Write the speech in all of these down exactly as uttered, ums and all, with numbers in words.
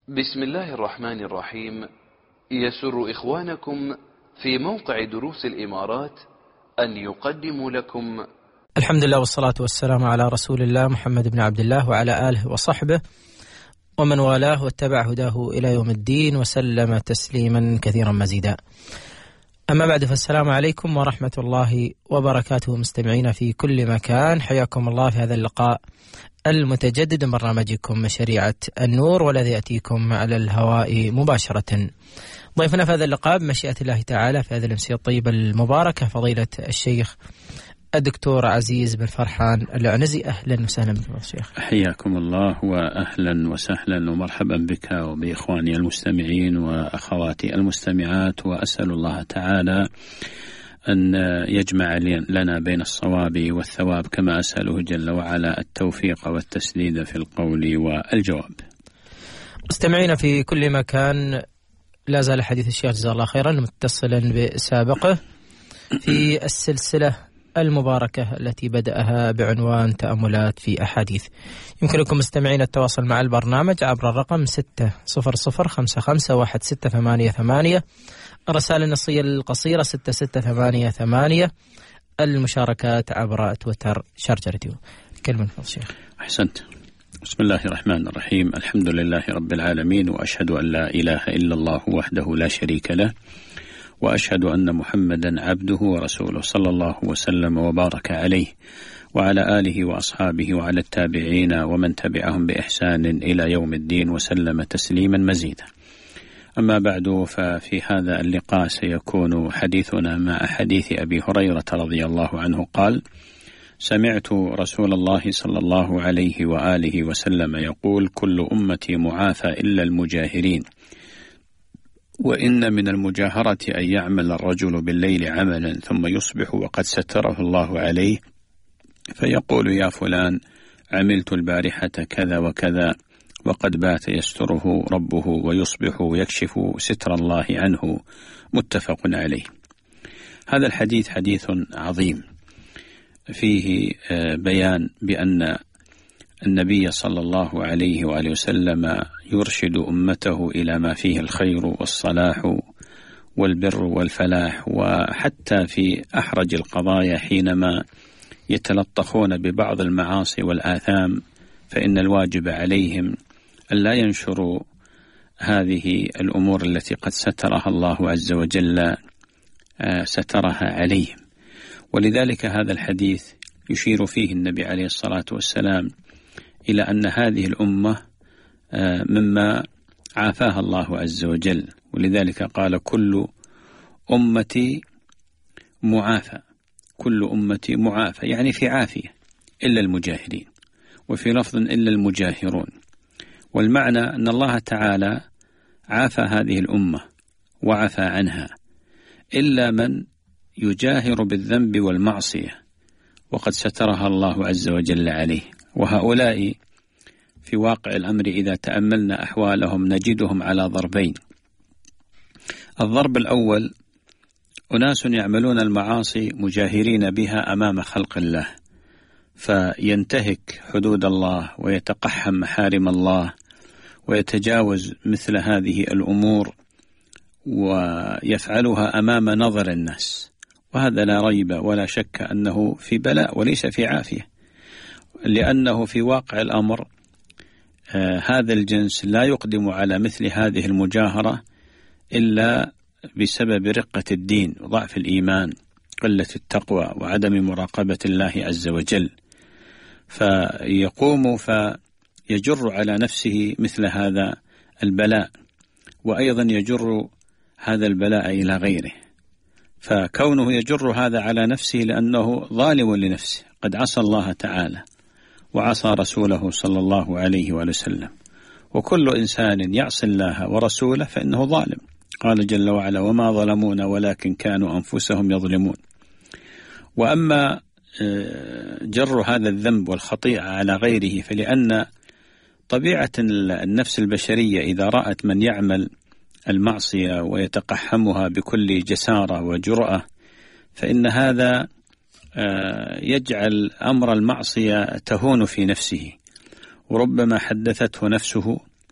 بسم الله الرحمن الرحيم. يسر إخوانكم في موقع دروس الإمارات أن يقدموا لكم الحمد لله والصلاة والسلام على رسول الله محمد بن عبد الله وعلى آله وصحبه ومن والاه واتبع هداه إلى يوم الدين وسلم تسليما كثيرا مزيدا. أما بعد، فالسلام عليكم ورحمة الله وبركاته مستمعين في كل مكان، حياكم الله في هذا اللقاء المتجدد من برنامجكم شريعة النور، والذي يأتيكم على الهواء مباشرة. ضيفنا في هذا اللقاء بمشيئة الله تعالى في هذه الأمسية الطيبة المباركة فضيلة الشيخ الدكتور عزيز بن فرحان العنزي. أهلا وسهلا بك الشيخ. حياكم الله وأهلا وسهلا ومرحبا بك وبإخواني المستمعين وأخواتي المستمعات، وأسأل الله تعالى أن يجمع لنا بين الصواب والثواب، كما أسأله جل وعلا التوفيق والتسديد في القول والجواب. مستمعين في كل مكان، لا زال حديث الشيخ جزاه الله خيرا متصلا بسابقه في السلسلة المباركة التي بدأها بعنوان تأملات في أحاديث. يمكنكم مستمعين التواصل مع البرنامج عبر الرقم ستة صفر صفر خمسة خمسة واحد ستة ثمانية ثمانية، الرسائل النصية القصيرة ستة ستة ثمانية ثمانية، المشاركات عبر تويتر شارجة راديو. كلمة فضل الشيخ. أحسنت. بسم الله الرحمن الرحيم. الحمد لله رب العالمين، وأشهد أن لا إله إلا الله وحده لا شريك له، وأشهد أن محمدا عبده ورسوله، صلى الله وسلم وبارك عليه وعلى آله وأصحابه وعلى التابعين ومن تبعهم بإحسان إلى يوم الدين وسلم تسليما مزيدا. أما بعد، ففي هذا اللقاء سيكون حديثنا مع حديث أبي هريرة رضي الله عنه قال: سمعت رسول الله صلى الله عليه وآله وسلم يقول: كل أمتي معافى إلا المجاهرين، وإن من المجاهرة أن يعمل الرجل بالليل عملا ثم يصبح وقد ستره الله عليه، فيقول: يا فلان، عملت البارحة كذا وكذا، وقد بات يستره ربه ويصبح يكشف ستر الله عنه. متفق عليه. هذا الحديث حديث عظيم فيه بيان بأن النبي صلى الله عليه وآله وسلم يرشد أمته إلى ما فيه الخير والصلاح والبر والفلاح، وحتى في أحرج القضايا حينما يتلطخون ببعض المعاصي والآثام، فإن الواجب عليهم أن لا ينشروا هذه الأمور التي قد سترها الله عز وجل سترها عليهم. ولذلك هذا الحديث يشير فيه النبي عليه الصلاة والسلام إلى أن هذه الأمة مما عافاها الله عز وجل، ولذلك قال: كل أمتي معافى، كل أمتي معافى، يعني في عافية إلا المجاهرين، وفي لفظ إلا المجاهرون. والمعنى أن الله تعالى عافى هذه الأمة وعفى عنها، إلا من يجاهر بالذنب والمعصية وقد سترها الله عز وجل عليه. وهؤلاء في واقع الأمر إذا تأملنا أحوالهم نجدهم على ضربين. الضرب الأول: أناس يعملون المعاصي مجاهرين بها أمام خلق الله، فينتهك حدود الله ويتقحم محارم الله ويتجاوز مثل هذه الأمور ويفعلها أمام نظر الناس، وهذا لا ريب ولا شك أنه في بلاء وليس في عافية، لأنه في واقع الأمر آه هذا الجنس لا يقدم على مثل هذه المجاهرة إلا بسبب رقة الدين وضعف الإيمان، قلة التقوى وعدم مراقبة الله عز وجل، فيقوم فيجر على نفسه مثل هذا البلاء، وأيضا يجر هذا البلاء إلى غيره. فكونه يجر هذا على نفسه لأنه ظالم لنفسه، قد عصى الله تعالى وعصى رسوله صلى الله عليه وسلم، وكل إنسان يعصي الله ورسوله فإنه ظالم. قال جل وعلا: وما ظلمونا ولكن كانوا أنفسهم يظلمون. وأما جر هذا الذنب والخطيئة على غيره، فلأن طبيعة النفس البشرية إذا رأت من يعمل المعصية ويتقحمها بكل جسارة وجرأة، فإن هذا يجعل أمر المعصية تهون في نفسه، وربما حدثته نفسه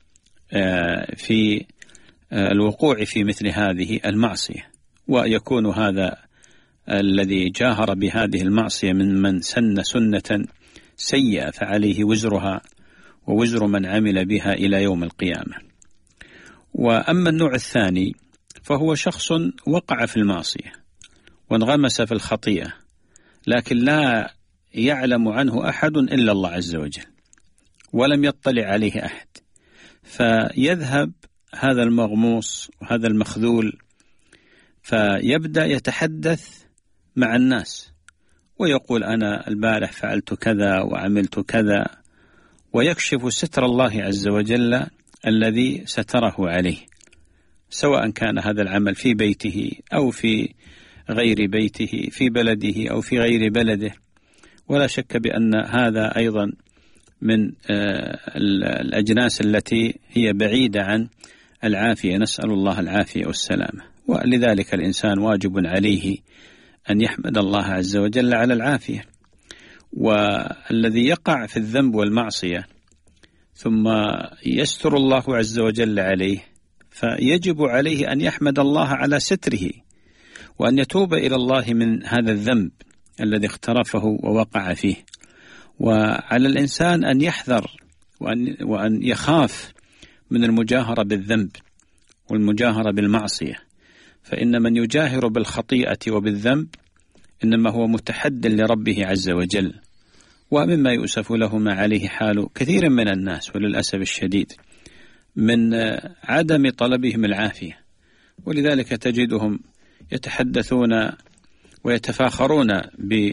في الوقوع في مثل هذه المعصية، ويكون هذا الذي جاهر بهذه المعصية من من سن سنة سيئة فعليه وزرها ووزر من عمل بها إلى يوم القيامة. وأما النوع الثاني فهو شخص وقع في المعصية وانغمس في الخطيئة، لكن لا يعلم عنه أحد إلا الله عز وجل، ولم يطلع عليه أحد، فيذهب هذا المغموس وهذا المخذول فيبدأ يتحدث مع الناس ويقول أنا البارح فعلت كذا وعملت كذا، ويكشف ستر الله عز وجل الذي ستره عليه، سواء كان هذا العمل في بيته أو في غير بيته، في بلده أو في غير بلده. ولا شك بأن هذا أيضا من الأجناس التي هي بعيدة عن العافية، نسأل الله العافية والسلامة. ولذلك الإنسان واجب عليه أن يحمد الله عز وجل على العافية. والذي يقع في الذنب والمعصية ثم يستر الله عز وجل عليه فيجب عليه أن يحمد الله على ستره، وأن يتوب إلى الله من هذا الذنب الذي اخترفه ووقع فيه. وعلى الإنسان أن يحذر وأن, وأن يخاف من المجاهرة بالذنب والمجاهرة بالمعصية، فإن من يجاهر بالخطيئة وبالذنب إنما هو متحد لربه عز وجل. ومما يؤسف له ما عليه حال كثير من الناس وللأسف الشديد من عدم طلبهم العافية، ولذلك تجدهم يتحدثون ويتفاخرون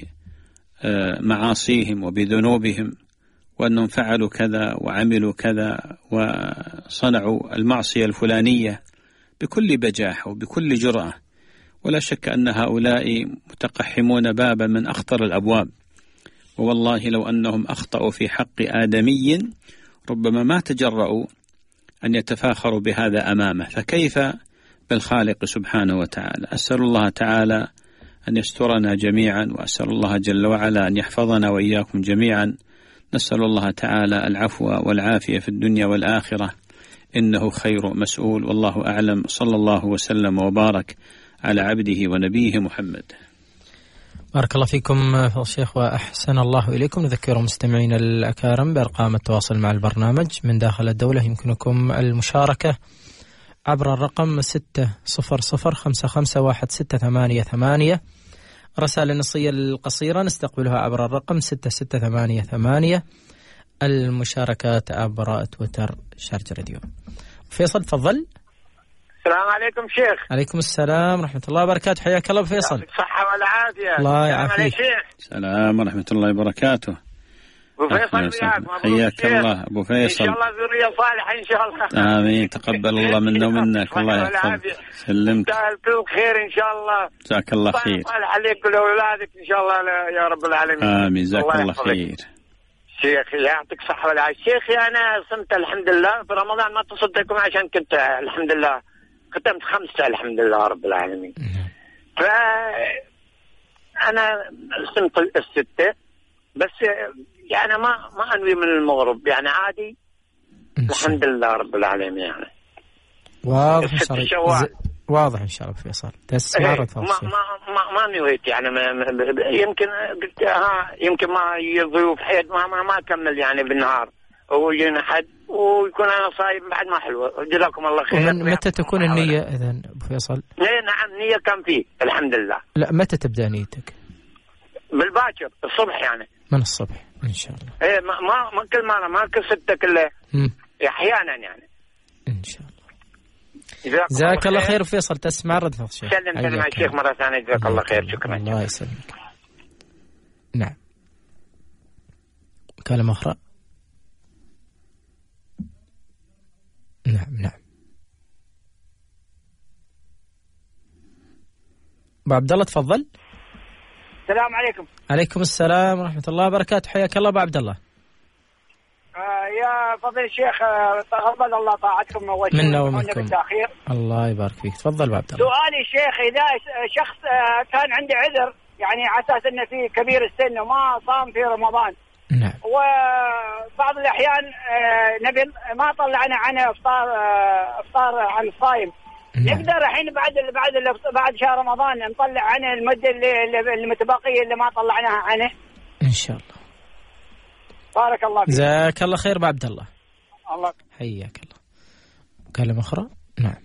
بمعاصيهم وبذنوبهم، وأنهم فعلوا كذا وعملوا كذا وصنعوا المعصية الفلانية بكل بجاحة وبكل جرأة. ولا شك أن هؤلاء متقحمون بابا من أخطر الأبواب، ووالله لو أنهم أخطأوا في حق آدمي ربما ما تجرؤوا أن يتفاخروا بهذا أمامه، فكيف بالخالق سبحانه وتعالى. أسأل الله تعالى أن يسترنا جميعا، وأسأل الله جل وعلا أن يحفظنا وإياكم جميعا. نسأل الله تعالى العفو والعافية في الدنيا والآخرة، إنه خير مسؤول، والله أعلم. صلى الله وسلم وبارك على عبده ونبيه محمد. بارك الله فيكم فضل الشيخ وأحسن الله إليكم. نذكر مستمعين الأكارم بأرقام التواصل مع البرنامج من داخل الدولة. يمكنكم المشاركة عبر الرقم ستة صفر صفر خمسة خمسة واحد ستة ثمانية ثمانية. رسائل النصية القصيرة نستقبلها عبر الرقم ستة ستة ثمانية ثمانية. المشاركات عبر تويتر شارجة راديو. فيصل تفضل. السلام عليكم شيخ. عليكم السلام ورحمة الله وبركاته. حياك الله فيصل. صحة والعافية. الله يعافيك. السلام ورحمة الله وبركاته. أبو فيصل وياك. حياك الله أبو فيصل. إن شاء الله ذرية صالحة إن شاء الله. آمين. تقبل الله منا ومنك. الله يحفظك. سلمك. كل خير إن شاء الله. جزاك الله خير. صالح عليك ولأولادك إن شاء الله يا رب العالمين. آمين. جزاك الله خير. شيخي يعطيك صحة والعافية. شيخي أنا صمت الحمد لله في رمضان، ما تصدقكم عشان كنت الحمد لله ختمت خمسة الحمد لله رب العالمين. فأنا صمت الستة بس يعني ما ما أنوي من المغرب، يعني عادي الحمد لله رب العالمين. يعني واضح إن شاء الله. واضح إن شاء الله فيصل. تسمع ما ما ما ما نويت يعني ما يمكن قلت ها يمكن ما يضيف حيث ما ما ما أكمل يعني بالنهار ويجينا حد ويكون أنا صايم بعد ما حلوة. جزاكم الله خير. ومن متى تكون النية إذن أبو فيصل؟ نعم نية كان فيه الحمد لله. لا متى تبدأ نيتك؟ بالباكر الصبح يعني. من الصبح إن شاء الله. إيه ما ما ما كل مرة ما كل ستة كله أحيانا يعني. إن شاء الله. جزاك الله خير فيصل. تسمع رد فضل الشيخ. سلم سلم على الشيخ مرة ثانية. جزاك الله خير. شكرا. الله يسلمك. نعم. كلمة أخرى. نعم نعم. أبو عبد الله تفضل. السلام عليكم. عليكم السلام ورحمة الله وبركاته. حياك الله أبو عبد الله. آه يا فضيل الشيخ تقبل الله طاعتكم منا ومنكم. الله يبارك فيك. تفضل أبو عبد الله. سؤالي الشيخ إذا شخص كان عنده عذر يعني على أساس إنه فيه كبير السن وما صام في رمضان نعم. وبعض الأحيان نبي ما طلعنا عن إفطار إفطار عن الصائم. نعم. نقدر الحين بعد بعد بعد شهر رمضان نطلع عنه المدة اللي المتبقية اللي ما طلعناها عنه إن شاء الله. بارك الله فيك. جزاك الله خير بعبد الله. الله حياك الله. كلمة أخرى. نعم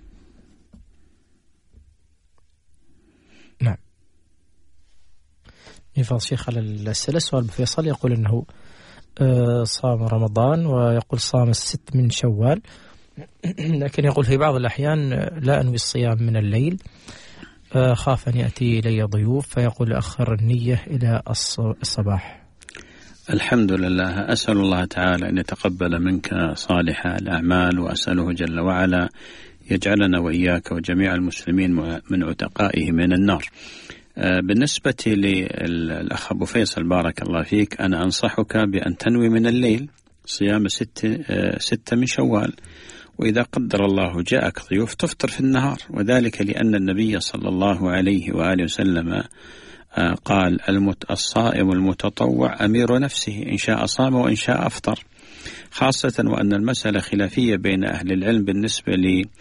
نعم. يفضل شيخ على الأسئلة. سؤال بفيصل يقول أنه صام رمضان ويقول صام الست من شوال، لكن يقول في بعض الأحيان لا أنوي الصيام من الليل، خاف أن يأتي إلي ضيوف فيقول أخر النية إلى الصباح. الحمد لله. أسأل الله تعالى أن يتقبل منك صالح الأعمال، وأسأله جل وعلا يجعلنا وإياك وجميع المسلمين من عتقائه من النار. بالنسبة للأخ أبو فيصل بارك الله فيك، أنا أنصحك بأن تنوي من الليل صيام ستة ستة من شوال، وإذا قدر الله جاءك ضيوف تفطر في النهار، وذلك لأن النبي صلى الله عليه وآله وسلم قال الصائم المتطوع أمير نفسه، إن شاء صام وإن شاء أفطر، خاصة وأن المسألة خلافية بين أهل العلم بالنسبة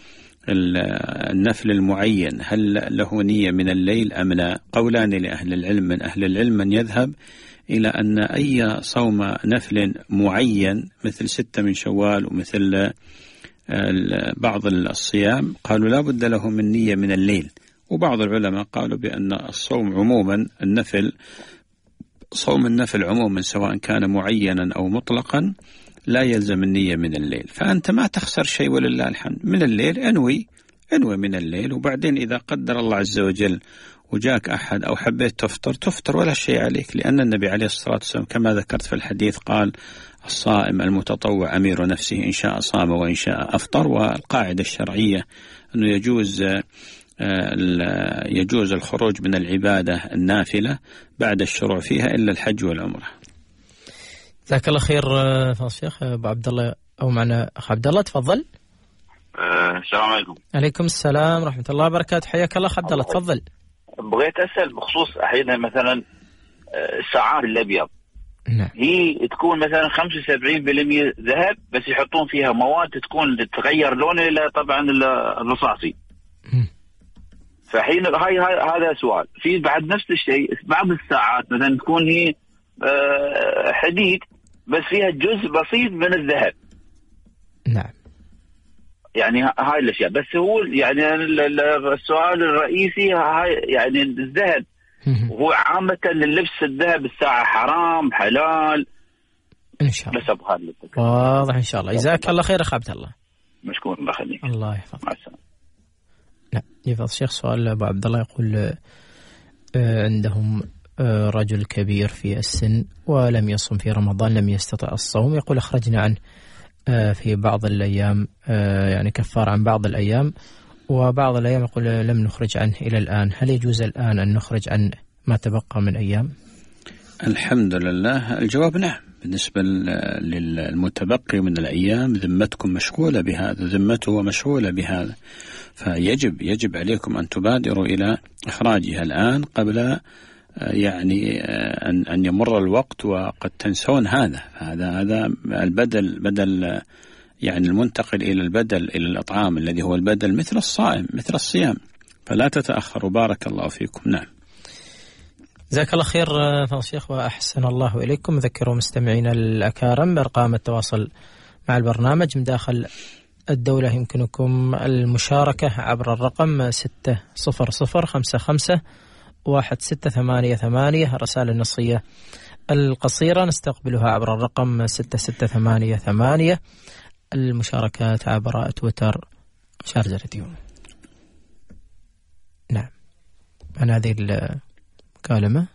للنفل المعين، هل له نية من الليل أم لا؟ قولان لأهل العلم. من أهل العلم من يذهب إلى أن أي صوم نفل معين مثل ستة من شوال ومثل بعض الصيام قالوا لا بد له من نية من الليل، وبعض العلماء قالوا بأن الصوم عموما النفل صوم النفل عموما سواء كان معينا أو مطلقا لا يلزم النية من الليل، فأنت ما تخسر شيء ولله الحمد. من الليل انوي انوي من الليل، وبعدين إذا قدر الله عز وجل وجاك أحد أو حبيت تفطر تفطر ولا شيء عليك، لأن النبي عليه الصلاة والسلام كما ذكرت في الحديث قال الصائم المتطوع أمير نفسه، إن شاء صام وإن شاء أفطر. والقاعدة الشرعية أنه يجوز يجوز الخروج من العبادة النافلة بعد الشروع فيها إلا الحج والعمرة. جزاك الله خير فضل الشيخ أبو عبد الله، أو معنا أخ عبد الله تفضل. أه السلام عليكم. عليكم السلام ورحمة الله وبركاته. حياك الله عبد الله تفضل. بغيت أسأل بخصوص أحيانا مثلا الساعات الأبيض. نعم. هي تكون مثلا خمسة وسبعين بالمئة ذهب بس يحطون فيها مواد تكون تتغير لونها إلى طبعا الرصاصي. فحين هاي هذا سؤال. في بعد نفس الشيء بعض الساعات مثلا تكون هي حديد بس فيها جزء بسيط من الذهب. نعم. يعني هاي الأشياء. بس هو يعني السؤال الرئيسي هاي يعني الذهب وهو عامة لللبس الذهب الساعة حرام حلال إن شاء الله. بس أبغى واضح إن شاء الله. جزاك الله خير أخ عبد الله. مشكور الله يخليك. الله يحفظك. مع السلامة. نعم. يفضل الشيخ سؤال أبو عبد الله يقول عندهم رجل كبير في السن ولم يصم في رمضان، لم يستطع الصوم، يقول أخرجنا عنه في بعض الأيام، يعني كفار عن بعض الأيام، وبعض الأيام يقول لم نخرج عنه إلى الآن، هل يجوز الآن أن نخرج عن ما تبقى من أيام؟ الحمد لله. الجواب نعم. بالنسبة للمتبقي من الأيام ذمتكم مشغولة بهذا، ذمته مشغولة بهذا، فيجب يجب عليكم أن تبادروا إلى إخراجها الآن قبل يعني أن أن يمر الوقت وقد تنسون هذا. هذا هذا البدل بدل يعني المنتقل إلى البدل إلى الإطعام الذي هو البدل مثل الصائم مثل الصيام، فلا تتأخروا. بارك الله فيكم. نعم. جزاك الله خير فضل الشيخ وأحسن الله إليكم. ذكروا مستمعينا الأكارم بأرقام التواصل مع البرنامج من داخل الدولة، يمكنكم المشاركة عبر الرقم ستة صفر صفر خمسة خمسة واحد ستة ثمانية ثمانية. الرسائل النصية القصيرة نستقبلها عبر الرقم ستة ستة ثمانية ثمانية. المشاركات عبر تويتر شارجة راديو. نعم. عن هذه المكالمة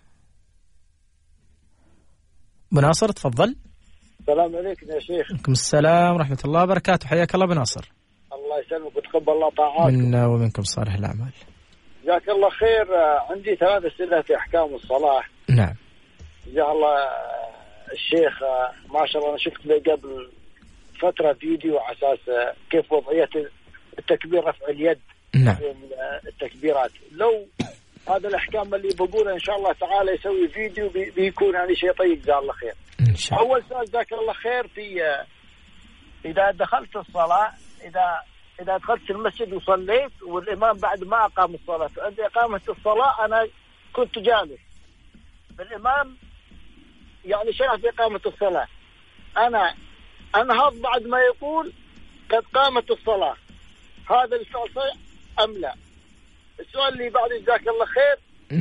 بناصر تفضل. السلام عليكم يا شيخ. عليكم السلام ورحمة الله وبركاته. حياك الله بناصر. الله يسلمك وتقبل الله طاعاتكم. منا ومنكم صالح الأعمال. جزاك الله خير. عندي ثلاث أسئلة في أحكام الصلاة. نعم. جزاه الله الشيخ ما شاء الله. أنا شفت لي قبل فترة فيديو على أساس كيف وضعية التكبير رفع اليد. نعم. التكبيرات لو هذا الأحكام اللي بقولها إن شاء الله تعالى يسوي فيديو بيكون يعني شيء طيب. جزاه الله خير. شاء الله. أول سؤال جزاك الله خير، في إذا دخلت الصلاة، إذا إذا دخلت المسجد وصليت والإمام بعد ما أقام الصلاة، عند إقامة الصلاة أنا كنت جالس، الإمام يعني شرع في إقامة الصلاة، أنا أنهض بعد ما يقول قد قامت الصلاة، هذا السؤال صحيح أم لا؟ السؤال اللي بعد جزاك الله خير،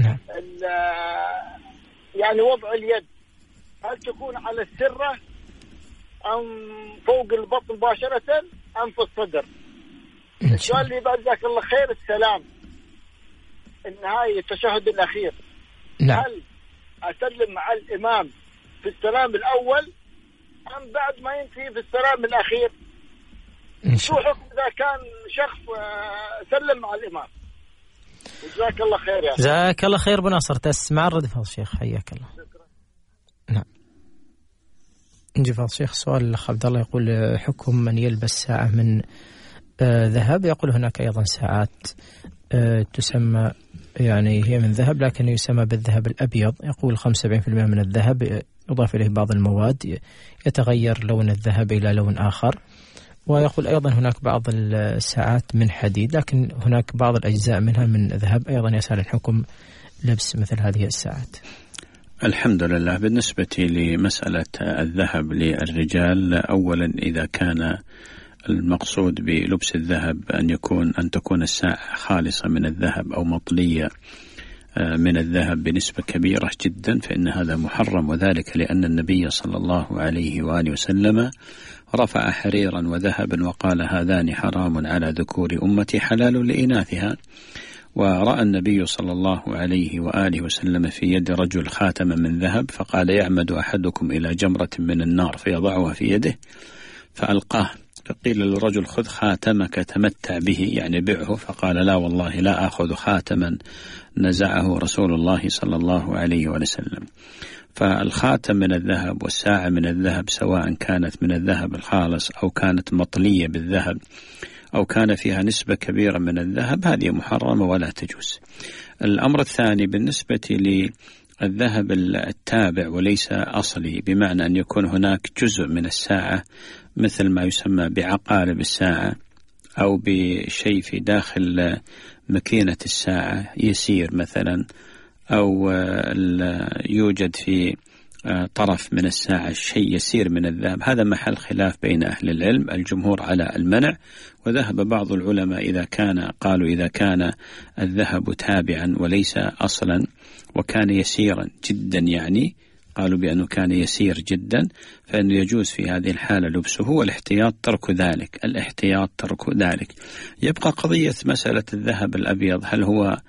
يعني وضع اليد هل تكون على السرة أم فوق البطن مباشرة أم في الصدر؟ السؤال اللي بعد جزاك الله خير، السلام النهاية التشهد الأخير، نعم. هل أسلم مع الإمام في السلام الأول أم بعد ما ينتهي في السلام الأخير؟ شو حكم إذا كان شخص سلم مع الإمام؟ جزاك الله خير يا جزاك الله خير أبو ناصر. تسمع الرد فضل الشيخ، حياك الله. شكرا. نعم. نجي فضل الشيخ سؤال الأخ عبد الله يقول حكم من يلبس ساعة من آه ذهب. يقول هناك أيضا ساعات آه تسمى يعني هي من ذهب لكن يسمى بالذهب الأبيض. يقول خمسة وسبعين بالمئة من الذهب يضاف إليه بعض المواد يتغير لون الذهب إلى لون آخر. ويقول أيضا هناك بعض الساعات من حديد لكن هناك بعض الأجزاء منها من ذهب. أيضا يسأل الحكم لبس مثل هذه الساعات. الحمد لله. بالنسبة لمسألة الذهب للرجال، أولا إذا كان المقصود بلبس الذهب أن يكون أن تكون الساعة خالصة من الذهب أو مطلية من الذهب بنسبة كبيرة جدا فإن هذا محرم، وذلك لأن النبي صلى الله عليه وآله وسلم رفع حريرا وذهبا وقال هذان حرام على ذكور أمتي حلال لإناثها. ورأى النبي صلى الله عليه وآله وسلم في يد رجل خاتما من ذهب فقال يعمد أحدكم إلى جمرة من النار فيضعها في يده فألقاه، فقيل للرجل خذ خاتمك تمتع به يعني بعه، فقال لا والله لا أخذ خاتما نزعه رسول الله صلى الله عليه وسلم. فالخاتم من الذهب والساعة من الذهب سواء كانت من الذهب الخالص أو كانت مطلية بالذهب أو كان فيها نسبة كبيرة من الذهب هذه محرمة ولا تجوز. الأمر الثاني بالنسبة للذهب التابع وليس أصلي، بمعنى أن يكون هناك جزء من الساعة مثل ما يسمى بعقارب الساعة أو بشيء في داخل ماكينة الساعة يسير مثلا، أو يوجد في طرف من الساعة شيء يسير من الذهب، هذا محل خلاف بين أهل العلم. الجمهور على المنع، وذهب بعض العلماء إذا كان قالوا إذا كان الذهب تابعا وليس أصلا وكان يسيرا جدا، يعني قالوا بأنه كان يسير جدا فإنه يجوز في هذه الحالة لبسه، والاحتياط ترك ذلك، الاحتياط ترك ذلك. يبقى قضية مسألة الذهب الأبيض هل هو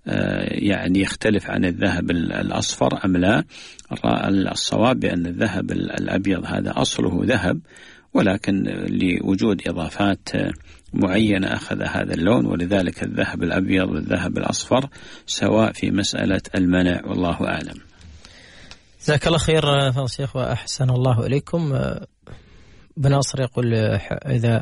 يعني يختلف عن الذهب الأصفر أم لا؟ الصواب بأن الذهب الأبيض هذا أصله ذهب، ولكن لوجود إضافات معينة أخذ هذا اللون، ولذلك الذهب الأبيض والذهب الأصفر سواء في مسألة المنع، والله أعلم. جزاك الله خير فضل الشيخ وأحسن الله إليكم. بناصر يقول إذا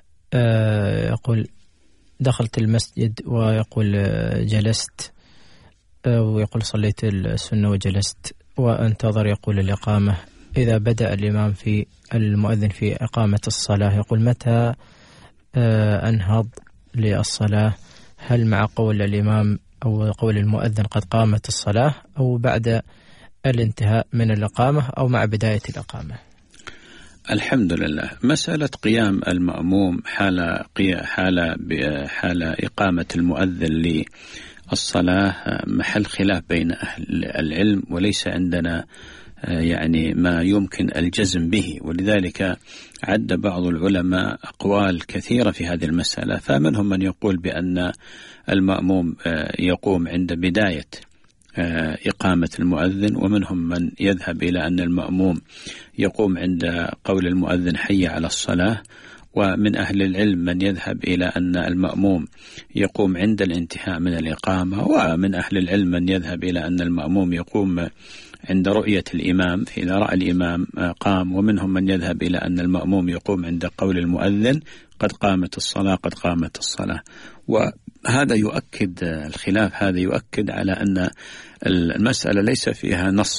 يقول دخلت المسجد ويقول جلست ويقول صليت السنة وجلست وانتظر يقول الإقامة، إذا بدأ الإمام في المؤذن في إقامة الصلاة يقول متى أنهض للصلاة؟ هل مع قول الإمام أو قول المؤذن قد قامت الصلاة أو بعد الانتهاء من الإقامة أو مع بداية الإقامة؟ الحمد لله. مسألة قيام المأموم حال حال حال إقامة المؤذن للصلاة محل خلاف بين أهل العلم، وليس عندنا يعني ما يمكن الجزم به، ولذلك عد بعض العلماء أقوال كثيرة في هذه المسألة. فمنهم من يقول بأن المأموم يقوم عند بداية إقامة المؤذن، ومنهم من يذهب إلى أن المأموم يقوم عند قول المؤذن حي على الصلاة، ومن أهل العلم من يذهب إلى أن المأموم يقوم عند الانتهاء من الإقامة، ومن أهل العلم من يذهب إلى أن المأموم يقوم عند رؤية الإمام، فإذا رأى الإمام قام، ومنهم من يذهب إلى أن المأموم يقوم عند قول المؤذن قد قامت الصلاة قد قامت الصلاة. وهذا يؤكد الخلاف، هذا يؤكد على أن المسألة ليس فيها نص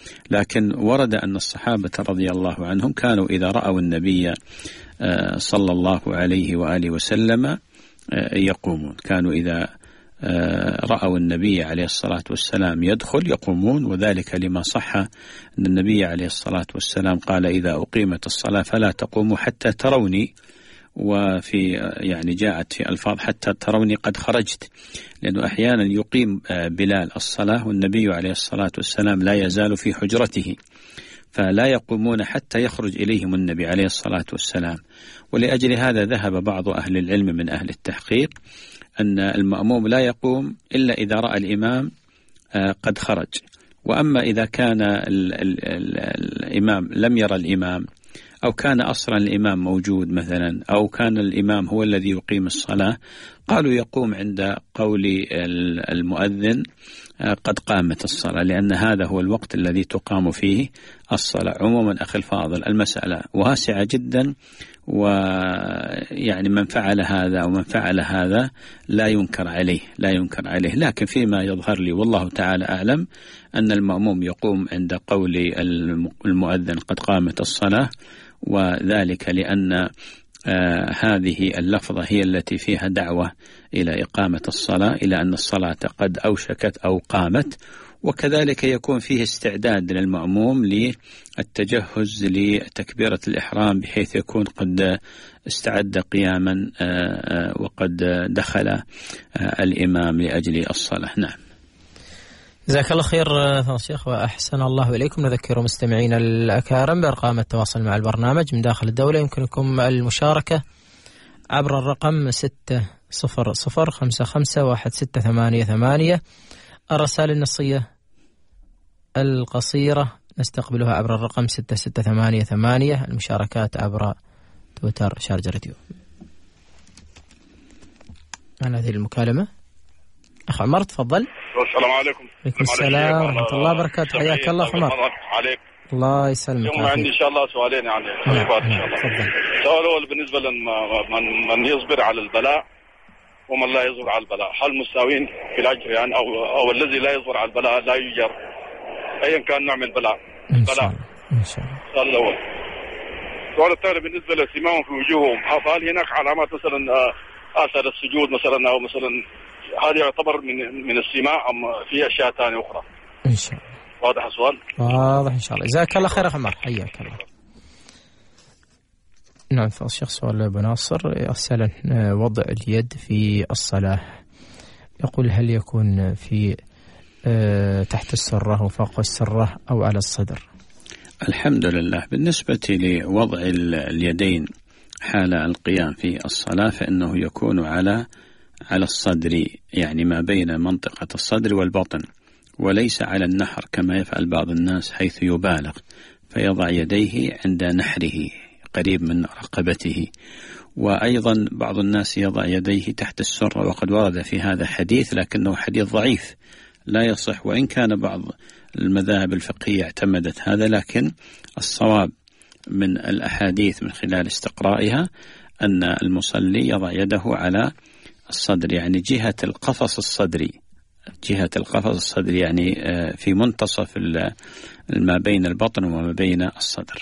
لكن ورد أن الصحابة رضي الله عنهم كانوا إذا رأوا النبي صلى الله عليه وآله وسلم يقومون، كانوا إذا رأوا النبي عليه الصلاة والسلام يدخل يقومون، وذلك لما صح أن النبي عليه الصلاة والسلام قال إذا أقيمت الصلاة فلا تقوموا حتى تروني، وفي يعني جاءت في ألفاظ حتى تروني قد خرجت، لأنه أحيانا يقيم بلال الصلاة والنبي عليه الصلاة والسلام لا يزال في حجرته، فلا يقومون حتى يخرج إليهم النبي عليه الصلاة والسلام. ولأجل هذا ذهب بعض أهل العلم من أهل التحقيق أن المأموم لا يقوم إلا إذا رأى الإمام قد خرج. وأما إذا كان ال ال ال الإمام لم يرى الإمام، أو كان أصلا الإمام موجود مثلا، أو كان الإمام هو الذي يقيم الصلاة، قالوا يقوم عند قول المؤذن قد قامت الصلاة، لأن هذا هو الوقت الذي تقام فيه الصلاة. عموما أخي الفاضل المسألة واسعة جدا، ويعني من فعل هذا أو من فعل هذا لا ينكر عليه لا ينكر عليه لكن فيما يظهر لي والله تعالى أعلم أن المأموم يقوم عند قول المؤذن قد قامت الصلاة، وذلك لأن آه هذه اللفظة هي التي فيها دعوة إلى إقامة الصلاة، إلى أن الصلاة قد أوشكت أو قامت، وكذلك يكون فيه استعداد للمأموم للتجهز لتكبيرة الإحرام بحيث يكون قد استعد قياما آه وقد دخل آه الإمام لأجل الصلاة. نعم. جزاك الله خير شيخ وأحسن الله إليكم. نذكر مستمعين الأكارم بأرقام التواصل مع البرنامج من داخل الدولة. يمكنكم المشاركة عبر الرقم ستة صفر صفر خمسة خمسة واحد ستة ثمانية ثمانية. الرسائل النصية القصيرة نستقبلها عبر الرقم ستة ستة ثمانية ثمانية. المشاركات عبر تويتر شارجة راديو. عن هذه المكالمة أخ عمر تفضل. السلام عليكم. عليكم السلام ورحمة الله وبركاته. حياك الله عمر. عليك. الله يسلمك. اليوم عندي إن شاء الله سؤالين يعني خفيفات إن شاء الله. السؤال الأول بالنسبة لمن من يصبر على البلاء ومن لا يصبر على البلاء، هل مساوين في الأجر يعني، أو أو الذي لا يصبر على البلاء لا يجر أيا كان نوع من البلاء؟ إن شاء الله. إن شاء الله. السؤال الأول. السؤال الثاني بالنسبة لسيماهم في وجوههم، هل هناك علامات مثلا آثار السجود مثلا، أو مثلا هذا يعتبر من من السماء أم في أشياء ثانية أخرى؟ إن شاء الله. واضح السؤال؟ واضح إن شاء الله. جزاك الله خير يا عمر. حياك الله. نعم فضل الشيخ سؤال أبو ناصر يسأل وضع اليد في الصلاة، يقول هل يكون في تحت السرة وفوق السرة أو على الصدر؟ الحمد لله. بالنسبة لوضع اليدين حال القيام في الصلاة فإنه يكون على على الصدر، يعني ما بين منطقة الصدر والبطن، وليس على النحر كما يفعل بعض الناس حيث يبالغ فيضع يديه عند نحره قريب من رقبته. وأيضا بعض الناس يضع يديه تحت السرة، وقد ورد في هذا حديث لكنه حديث ضعيف لا يصح، وإن كان بعض المذاهب الفقهية اعتمدت هذا، لكن الصواب من الأحاديث من خلال استقرائها أن المصلي يضع يده على الصدر، يعني جهة القفص الصدري، جهة القفص الصدري يعني في منتصف ما بين البطن وما بين الصدر.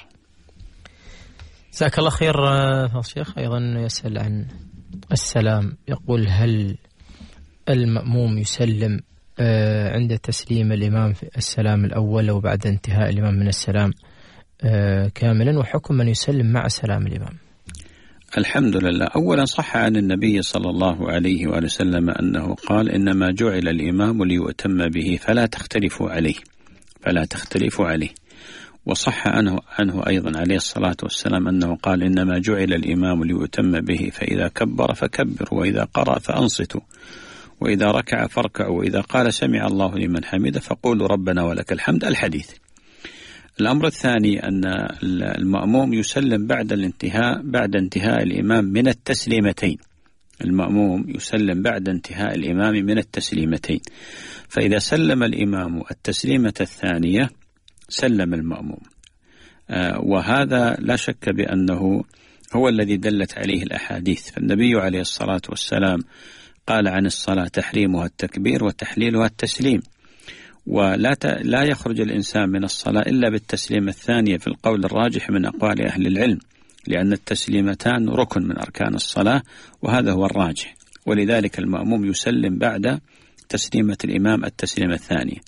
جزاك الله خير فضل الشيخ. أيضا يسأل عن السلام، يقول هل المأموم يسلم عند تسليم الإمام في السلام الأول أو بعد انتهاء الإمام من السلام كاملا، وحكم من يسلم مع سلام الإمام؟ الحمد لله. أولا صح عن النبي صلى الله عليه وآله وسلم أنه قال إنما جعل الإمام ليؤتم به فلا تختلفوا عليه فلا تختلفوا عليه. وصح عنه, عنه أيضا عليه الصلاة والسلام أنه قال إنما جعل الإمام ليؤتم به فإذا كبر فكبروا وإذا قرأ فأنصتوا وإذا ركع فاركعوا وإذا قال سمع الله لمن حمده فقولوا ربنا ولك الحمد. الحديث. الأمر الثاني أن المأموم يسلم بعد الانتهاء بعد انتهاء الإمام من التسليمتين. المأموم يسلم بعد انتهاء الإمام من التسليمتين، فإذا سلم الإمام التسليمة الثانية سلم المأموم، آه وهذا لا شك بأنه هو الذي دلت عليه الأحاديث. فالنبي عليه الصلاة والسلام قال عن الصلاة تحريمها التكبير وتحليلها التسليم، ولا ت... لا يخرج الإنسان من الصلاة إلا بالتسليمة الثانية في القول الراجح من أقوال أهل العلم، لأن التسليمتان ركن من أركان الصلاة، وهذا هو الراجح. ولذلك المأموم يسلم بعد تسليمة الإمام التسليمة الثانية.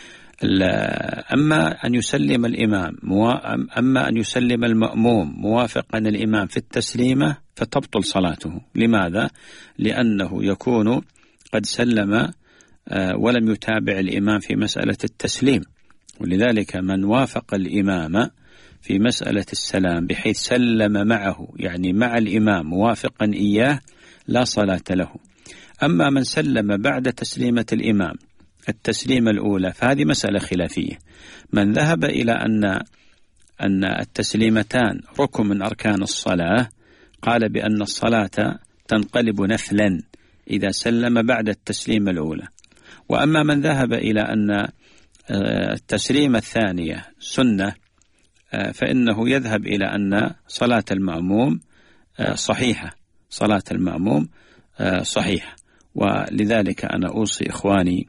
أما أن يسلم الإمام أما أن يسلم المأموم موافقا الإمام في التسليمة فتبطل صلاته. لماذا؟ لأنه يكون قد سلم ولم يتابع الإمام في مسألة التسليم. ولذلك من وافق الإمام في مسألة السلام بحيث سلم معه، يعني مع الإمام موافقا إياه، لا صلاة له. أما من سلم بعد تسليمة الإمام التسليمة الأولى فهذه مسألة خلافية. من ذهب إلى أن أن التسليمتان ركن من أركان الصلاة قال بأن الصلاة تنقلب نفلا إذا سلم بعد التسليمة الأولى. وأما من ذهب إلى أن التسليمة الثانية سنة فإنه يذهب إلى أن صلاة المأموم صحيحة صلاة المأموم صحيحة. ولذلك أنا أوصي إخواني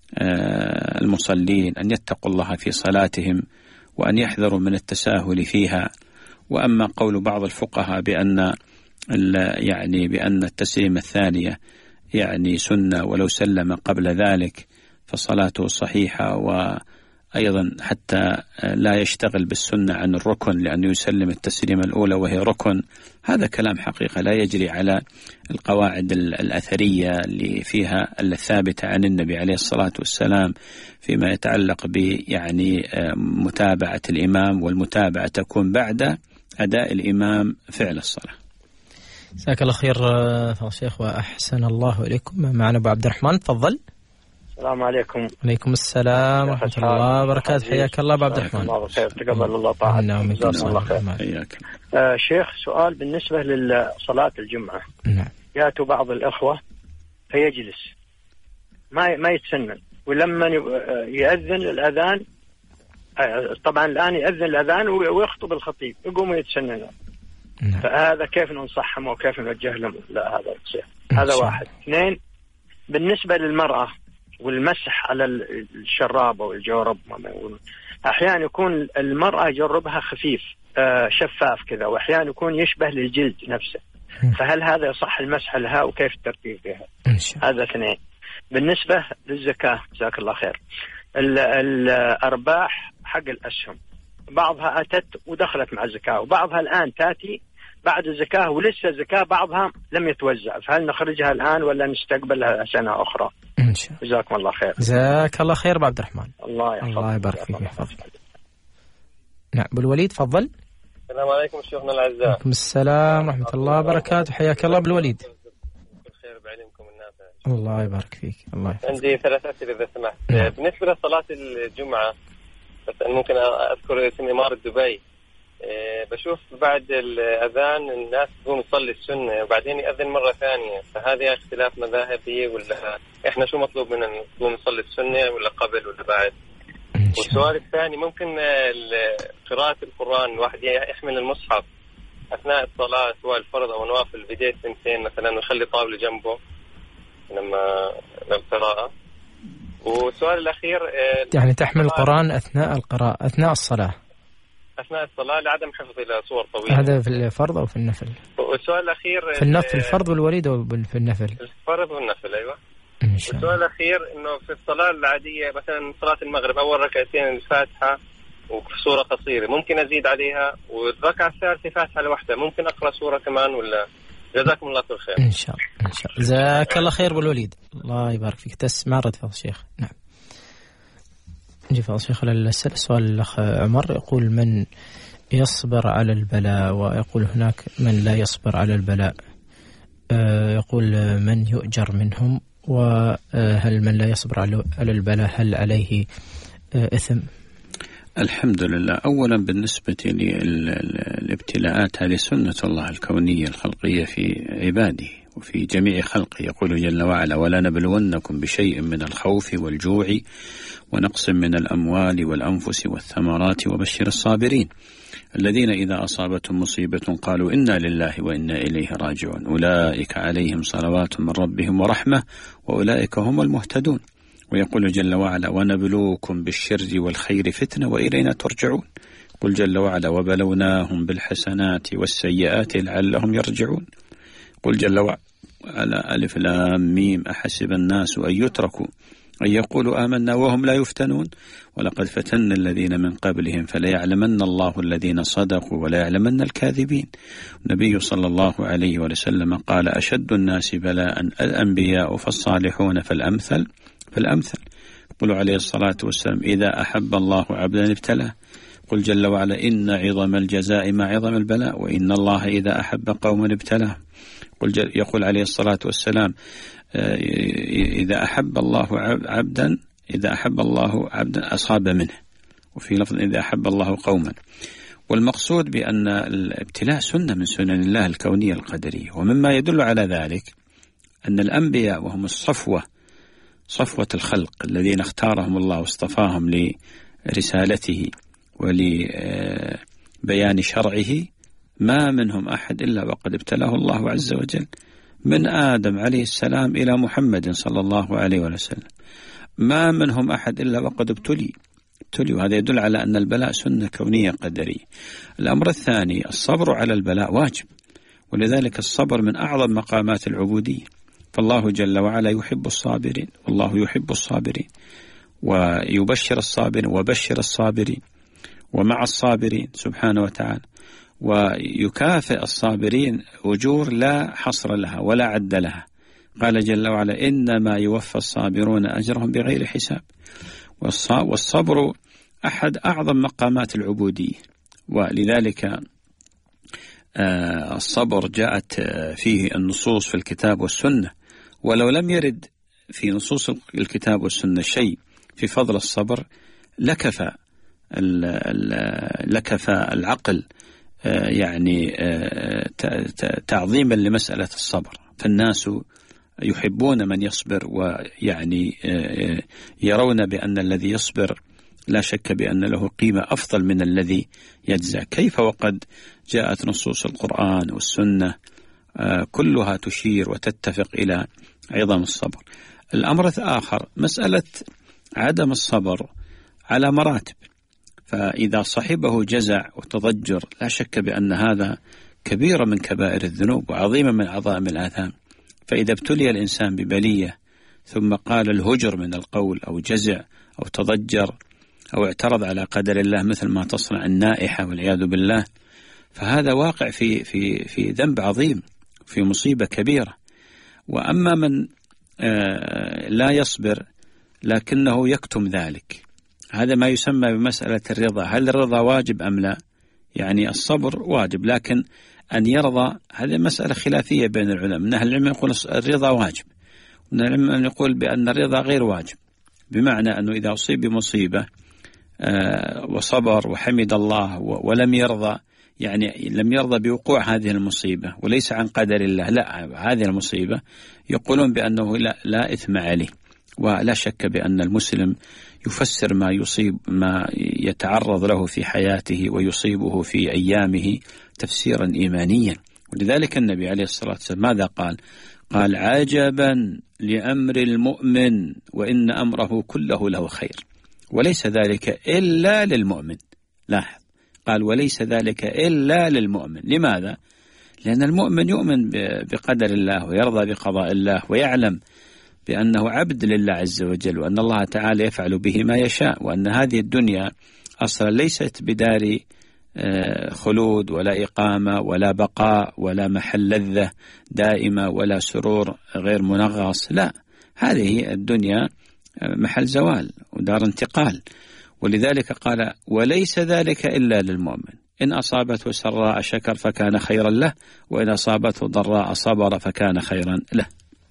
المصلين أن يتقوا الله في صلاتهم وأن يحذروا من التساهل فيها. وأما قول بعض الفقهاء بأن يعني بأن التسليمة الثانية يعني سنة ولو سلم قبل ذلك فصلاته صحيحة، وأيضا حتى لا يشتغل بالسنة عن الركن لأنه يسلم التسليمة الأولى وهي ركن، هذا كلام حقيقة لا يجري على القواعد الأثرية اللي فيها الثابتة عن النبي عليه الصلاة والسلام فيما يتعلق يعني متابعة الإمام، والمتابعة تكون بعد أداء الإمام فعل الصلاة. جزاك الله خير فضل الشيخ وأحسن الله إليكم. معنا أبو عبد الرحمن، تفضل. السلام عليكم. عليكم السلام ورحمة الله وبركاته. حياك الله أبو عبد الرحمن. الله بخير، تقبل الله طاعتك. نعم الله خير. آه شيخ، سؤال بالنسبة لصلاة الجمعة. نعم. يأتوا بعض الأخوة فيجلس ما ما يتسنن، ولما يأذن الأذان طبعا الآن يأذن الأذان ويخطب الخطيب يقوم يتسنن. نعم. فهذا كيف ننصحهم وكيف نوجه لهم؟ لا هذا الشيء. هذا واحد. اثنين، بالنسبة للمرأة والمسح على الشراب أو الجورب، أحيانا يكون المرأة جربها خفيف شفاف كذا، وأحيانا يكون يشبه للجلد نفسه، فهل هذا يصح المسح لها وكيف الترتيب فيها؟ هذا اثنين. بالنسبة للزكاة جزاك الله خير، الأرباح حق الأسهم بعضها أتت ودخلت مع الزكاة، وبعضها الآن تأتي بعد الزكاة ولسه الزكاة بعضها لم يتوزع، فهل نخرجها الآن ولا نستقبلها سنة أخرى؟ إن شاء الله. جزاكم الله خير. جزاك الله خير أبو عبد الرحمن. الله يحفظك. الله يبارك فيك ويحفظك. نعم أبو الوليد تفضل. السلام عليكم شيخنا الأعزاء. وعليكم السلام ورحمة الله وبركاته. حياك الله أبو الوليد. بالخير بعلمكم النافع. الله يبارك فيك. الله يحفظك. عندي ثلاث أسئلة إذا سمحت. بالنسبة لصلاة الجمعة بس ممكن أذكر اسم إمارة دبي. بشوف بعد الأذان الناس تقوم تصلي السنة وبعدين يأذن مرة ثانية، فهذه اختلاف مذاهبي ولا إحنا شو مطلوب مننا، نقوم نصلي السنة ولا قبل ولا بعد؟ والسؤال الثاني، ممكن قراءة القرآن الواحد يحمل المصحف أثناء الصلاة سواء الفرض أو نوافل بداية سنتين مثلا ويخلي طاولة جنبه لما للقراءة؟ والسؤال الأخير يعني تحمل القرآن أثناء القراءة أثناء الصلاة أثناء الصلاة لعدم حفظ إلى صور طويلة. هذا في الفرض أو في النفل؟ والسؤال الأخير في النفل، الفرض والوليد أو في النفل؟ الفرض والنفل أيوة. والسؤال الأخير إنه في الصلاة العادية مثلا صلاة المغرب أول ركعتين الفاتحة وسورة قصيرة ممكن أزيد عليها، والركعة الثالثة فاتحة لوحدها ممكن أقرأ سورة كمان ولا؟ جزاكم الله كل خير. إن شاء الله. إن شاء الله. جزاك الله خير بالوليد. الله يبارك فيك. تسمع رد فضل الشيخ. نعم. نجي فضل الشيخ على السؤال الأخ عمر يقول من يصبر على البلاء، ويقول هناك من لا يصبر على البلاء، يقول من يؤجر منهم، وهل من لا يصبر على البلاء هل عليه إثم؟ الحمد لله. أولا بالنسبة للابتلاءات هذه سنة الله الكونية الخلقية في عباده وفي جميع خلقه. يقول جل وعلا ولا نبلونكم بشيء من الخوف والجوع ونقص من الأموال والأنفس والثمرات وبشر الصابرين الذين إذا أصابتهم مصيبة قالوا إنا لله وإنا إليه راجعون أولئك عليهم صلوات من ربهم ورحمة وأولئك هم المهتدون. ويقول جل وعلا ونبلوكم بالشر والخير فتنة وإلينا ترجعون. قل جل وعلا وبلوناهم بالحسنات والسيئات لعلهم يرجعون. قل جل وعلا ألف لام ميم أحسب الناس أن يتركوا أن يقولوا آمنا وهم لا يفتنون ولقد فتن الذين من قبلهم فليعلمن الله الذين صدقوا وليعلمن الكاذبين. النبي صلى الله عليه وسلم قال أشد الناس بلاء الأنبياء فالصالحون فالأمثل فالأمثل. يقول عليه الصلاة والسلام إذا أحب الله عبدا ابتلاه. قل جل وعلا إن عظم الجزاء مع عظم البلاء وإن الله إذا أحب قوما ابتلاه. يقول عليه الصلاة والسلام إذا أحب الله عبدا إذا أحب الله عبدا أصاب منه، وفي لفظ إذا أحب الله قوما. والمقصود بأن الابتلاء سنة من سنن الله الكونية القدرية. ومما يدل على ذلك أن الأنبياء وهم الصفوة صفوة الخلق الذين اختارهم الله واصطفاهم لرسالته ولبيان شرعه ما منهم أحد إلا وقد ابتلاه الله عز وجل، من آدم عليه السلام إلى محمد صلى الله عليه وسلم ما منهم أحد إلا وقد ابتلي ابتلي وهذا يدل على أن البلاء سنة كونية قدرية. الأمر الثاني الصبر على البلاء واجب، ولذلك الصبر من أعظم مقامات العبودية. فالله جل وعلا يحب الصابرين والله يحب الصابرين ويبشر الصابرين وبشر الصابرين ومع الصابرين سبحانه وتعالى، ويكافئ الصابرين أجور لا حصر لها ولا عد لها. قال جل وعلا إنما يوفى الصابرون أجرهم بغير حساب. والصبر أحد أعظم مقامات العبودية، ولذلك الصبر جاءت فيه النصوص في الكتاب والسنة، ولو لم يرد في نصوص الكتاب والسنة شيء في فضل الصبر لكفى لكفى العقل يعني تعظيما لمسألة الصبر. فالناس يحبون من يصبر، ويعني يرون بأن الذي يصبر لا شك بأن له قيمة أفضل من الذي يجزع. كيف وقد جاءت نصوص القرآن والسنة كلها تشير وتتفق إلى عظم الصبر. الأمر الآخر مسألة عدم الصبر على مراتب، فإذا صحبه جزع وتضجر لا شك بأن هذا كبيرة من كبائر الذنوب وعظيمة من عظائم الآثام. فإذا ابتلي الإنسان ببلية ثم قال الهجر من القول أو جزع أو تضجر أو اعترض على قدر الله مثل ما تصنع النائحة والعياذ بالله، فهذا واقع في في في ذنب عظيم، في مصيبة كبيرة. وأما من لا يصبر لكنه يكتم ذلك، هذا ما يسمى بمسألة الرضا. هل الرضا واجب أم لا؟ يعني الصبر واجب، لكن أن يرضى هذه مسألة خلافية بين العلماء. من أهل العلم يقول الرضا واجب، ومن العلم يقول بأن الرضا غير واجب، بمعنى أنه إذا أصيب بمصيبة وصبر وحمد الله ولم يرضى، يعني لم يرضى بوقوع هذه المصيبة وليس عن قدر الله، لا، هذه المصيبة يقولون بأنه لا, لا إثم عليه. ولا شك بأن المسلم يفسر ما يصيب ما يتعرض له في حياته ويصيبه في أيامه تفسيرا إيمانيا. ولذلك النبي عليه الصلاة والسلام ماذا قال؟ قال عجبا لأمر المؤمن وإن أمره كله له خير وليس ذلك إلا للمؤمن. لاحظ، قال وليس ذلك إلا للمؤمن. لماذا؟ لأن المؤمن يؤمن بقدر الله ويرضى بقضاء الله ويعلم بأنه عبد لله عز وجل، وأن الله تعالى يفعل به ما يشاء، وأن هذه الدنيا أصلا ليست بدار خلود ولا إقامة ولا بقاء ولا محل لذة دائمة ولا سرور غير منغص، لا، هذه الدنيا محل زوال ودار انتقال. ولذلك قال وليس ذلك إلا للمؤمن، إن أصابته سراء شكر فكان خيرا له، وإن أصابته ضراء صبر فكان خيرا له.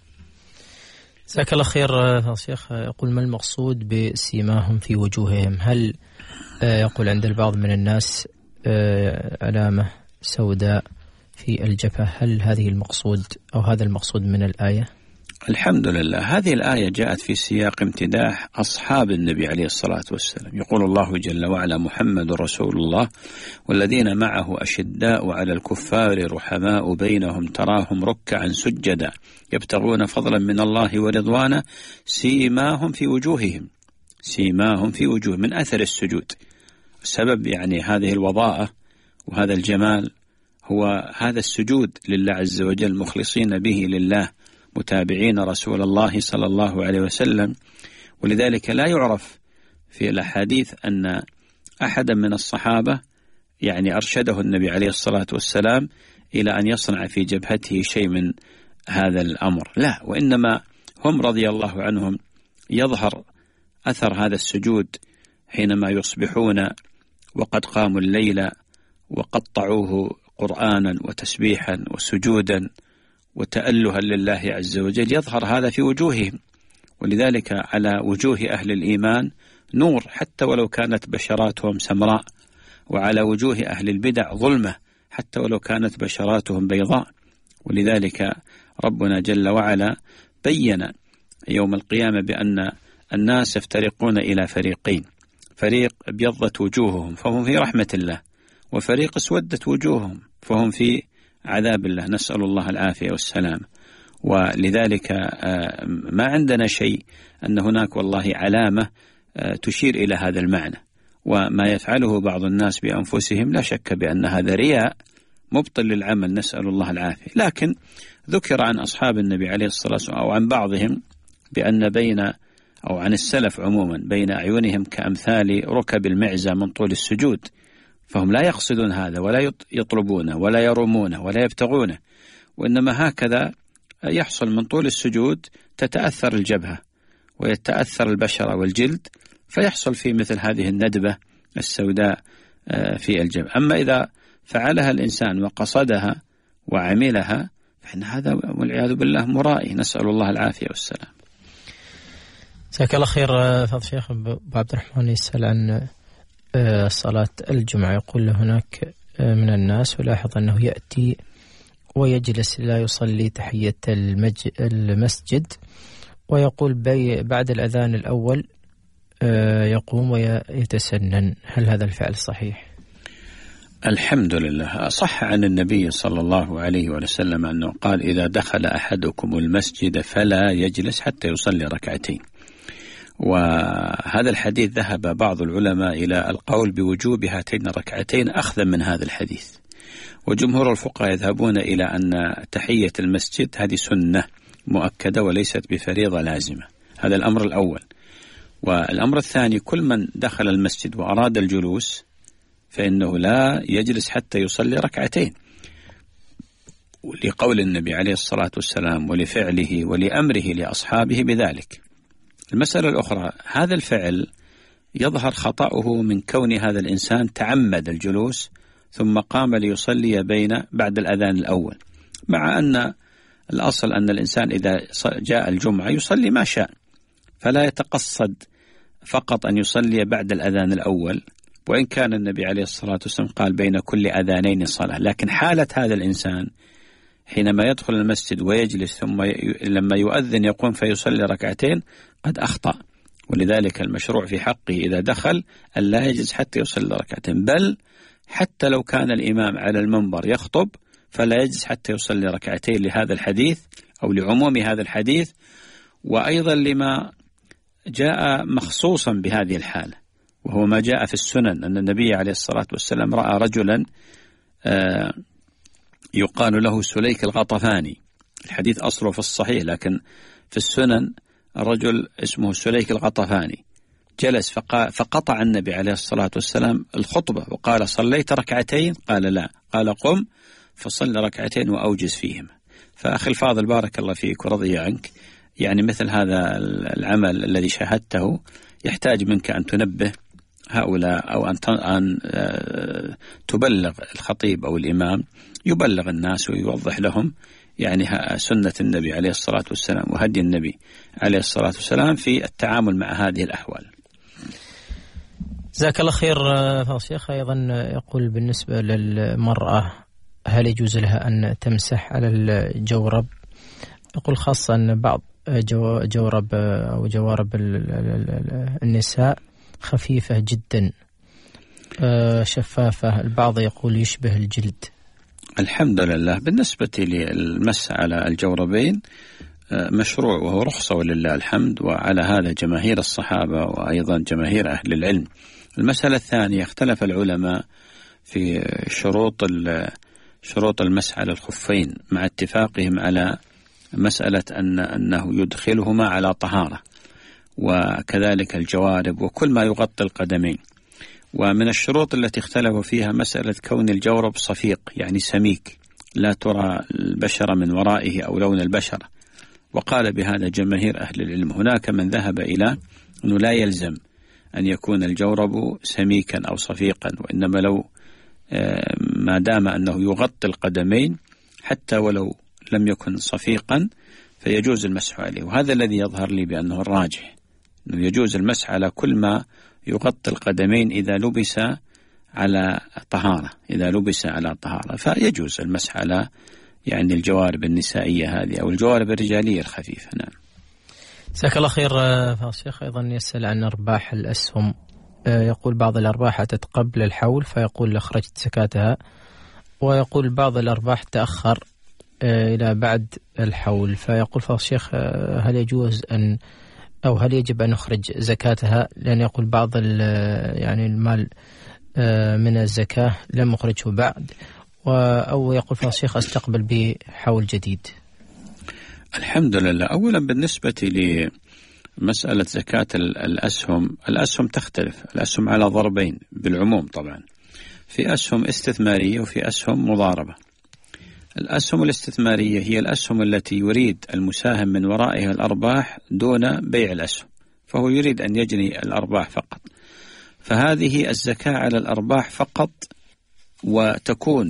جزاك الله خير شيخ. يقول ما المقصود بسيماهم في وجوههم؟ هل يقول عند البعض من الناس علامة سوداء في الجبهة، هل هذه المقصود أو هذا المقصود من الآية؟ الحمد لله. هذه الآية جاءت في سياق امتداح أصحاب النبي عليه الصلاة والسلام. يقول الله جل وعلا: محمد رسول الله والذين معه أشداء على الكفار رحماء بينهم تراهم ركعا سجدا يبتغون فضلا من الله ورضوانا سيماهم في وجوههم سيماهم في وجوههم من أثر السجود. السبب يعني هذه الوضاءة وهذا الجمال هو هذا السجود لله عز وجل، مخلصين به لله، متابعين رسول الله صلى الله عليه وسلم. ولذلك لا يعرف في الأحاديث أن أحدا من الصحابة يعني أرشده النبي عليه الصلاة والسلام إلى أن يصنع في جبهته شيء من هذا الأمر، لا، وإنما هم رضي الله عنهم يظهر أثر هذا السجود حينما يصبحون وقد قاموا الليل وقطعوه قرآنا وتسبيحا وسجودا وتألها لله عز وجل، يظهر هذا في وجوههم. ولذلك على وجوه أهل الإيمان نور حتى ولو كانت بشراتهم سمراء، وعلى وجوه أهل البدع ظلمة حتى ولو كانت بشراتهم بيضاء. ولذلك ربنا جل وعلا بين يوم القيامة بأن الناس يفترقون إلى فريقين: فريق ابيضت وجوههم فهم في رحمة الله، وفريق اسودت وجوههم فهم في عذاب الله، نسأل الله العافية والسلام. ولذلك ما عندنا شيء أن هناك والله علامة تشير إلى هذا المعنى، وما يفعله بعض الناس بأنفسهم لا شك بأن هذا رياء مبطل للعمل، نسأل الله العافية. لكن ذكر عن أصحاب النبي عليه الصلاة والسلام أو عن بعضهم بأن بين أو عن السلف عموما بين أعينهم كأمثال ركب المعزة من طول السجود، فهم لا يقصدون هذا ولا يطلبونه ولا يرمونه ولا يبتغونه، وإنما هكذا يحصل من طول السجود تتأثر الجبهة ويتأثر البشرة والجلد، فيحصل في مثل هذه الندبة السوداء في الجبهة. أما إذا فعلها الإنسان وقصدها وعملها فإن هذا والعياذ بالله مرائي، نسأل الله العافية والسلام. جزاك الله خير فضل الشيخ. أبو عبد الرحمن يسأل عن صلاة الجمعة، يقول هناك من الناس ولاحظ أنه يأتي ويجلس لا يصلي تحية المسجد، ويقول بي بعد الأذان الأول يقوم ويتسنن، هل هذا الفعل صحيح؟ الحمد لله. صح عن النبي صلى الله عليه وسلم أنه قال: إذا دخل أحدكم المسجد فلا يجلس حتى يصلي ركعتين. وهذا الحديث ذهب بعض العلماء إلى القول بوجوب هاتين الركعتين أخذا من هذا الحديث، وجمهور الفقهاء يذهبون إلى أن تحية المسجد هذه سنة مؤكدة وليست بفريضة لازمة. هذا الأمر الأول. والأمر الثاني: كل من دخل المسجد وأراد الجلوس فإنه لا يجلس حتى يصلي ركعتين، لقول النبي عليه الصلاة والسلام ولفعله ولأمره لأصحابه بذلك. المسألة الأخرى: هذا الفعل يظهر خطأه من كون هذا الإنسان تعمد الجلوس ثم قام ليصلي بين بعد الأذان الأول، مع أن الأصل أن الإنسان إذا جاء الجمعة يصلي ما شاء، فلا يتقصد فقط أن يصلي بعد الأذان الأول، وإن كان النبي عليه الصلاة والسلام قال بين كل أذانين صلاة. لكن حالة هذا الإنسان حينما يدخل المسجد ويجلس ثم لما يؤذن يقوم فيصلي ركعتين قد أخطأ. ولذلك المشروع في حقه إذا دخل أن لا يجلس حتى يصلي ركعتين، بل حتى لو كان الإمام على المنبر يخطب فلا يجلس حتى يصلي ركعتين لهذا الحديث أو لعموم هذا الحديث، وأيضا لما جاء مخصوصا بهذه الحالة، وهو ما جاء في السنن أن النبي عليه الصلاة والسلام رأى رجلا يقال له سليك الغطفاني. الحديث أصله في الصحيح، لكن في السنن الرجل اسمه سليك الغطفاني جلس فقطع النبي عليه الصلاة والسلام الخطبة وقال: صليت ركعتين؟ قال: لا. قال: قم فصل ركعتين وأوجز فيهم. فأخي الفاضل بارك الله فيك ورضي عنك، يعني مثل هذا العمل الذي شاهدته يحتاج منك أن تنبه هؤلاء أو أن تبلغ الخطيب أو الإمام، يبلغ الناس ويوضح لهم يعني سنة النبي عليه الصلاة والسلام وهدي النبي عليه الصلاة والسلام في التعامل مع هذه الأحوال. جزاك الله خير فضل الشيخ. أيضا يقول بالنسبة للمرأة هل يجوز لها أن تمسح على الجورب؟ يقول خاصة أن بعض جورب أو جوارب النساء خفيفة جدا شفافة، البعض يقول يشبه الجلد. الحمد لله. بالنسبة للمس على الجوربين مشروع وهو رخصة ولله الحمد، وعلى هذا جماهير الصحابة وأيضا جماهير أهل العلم. المسألة الثانية اختلف العلماء في شروط شروط المسح على الخفين، مع اتفاقهم على مسألة أن أنه يدخلهما على طهارة، وكذلك الجوارب وكل ما يغطي القدمين. ومن الشروط التي اختلفوا فيها مسألة كون الجورب صفيق، يعني سميك لا ترى البشرة من ورائه أو لون البشرة، وقال بهذا جماهير أهل العلم. هناك من ذهب إلى أنه لا يلزم أن يكون الجورب سميكا أو صفيقا، وإنما لو ما دام أنه يغطي القدمين حتى ولو لم يكن صفيقا فيجوز المسح عليه. وهذا الذي يظهر لي بأنه الراجح، أنه يجوز المسح على كل ما يغطي القدمين إذا لبس على طهارة، إذا لبس على طهارة فيجوز المسح على يعني الجوارب النسائية هذه أو الجوارب الرجالية الخفيفة. نعم. جزاك الله خير. فالشيخ أيضا يسأل عن أرباح الأسهم، يقول بعض الأرباح أتت قبل الحول فيقول أخرجت زكاتها، ويقول بعض الأرباح تأخر إلى بعد الحول، فيقول فالشيخ هل يجوز أن أو هل يجب أن نخرج زكاتها؟ لأن يقول بعض يعني المال من الزكاة لم أخرجه بعد، أو يقول فالشيخ أستقبل بحول جديد. الحمد لله. أولا بالنسبة لمسألة زكاة الأسهم، الأسهم تختلف، الأسهم على ضربين بالعموم طبعا، في أسهم استثمارية وفي أسهم مضاربة. الأسهم الاستثمارية هي الأسهم التي يريد المساهم من ورائها الأرباح دون بيع الأسهم، فهو يريد أن يجني الأرباح فقط، فهذه الزكاة على الأرباح فقط. وتكون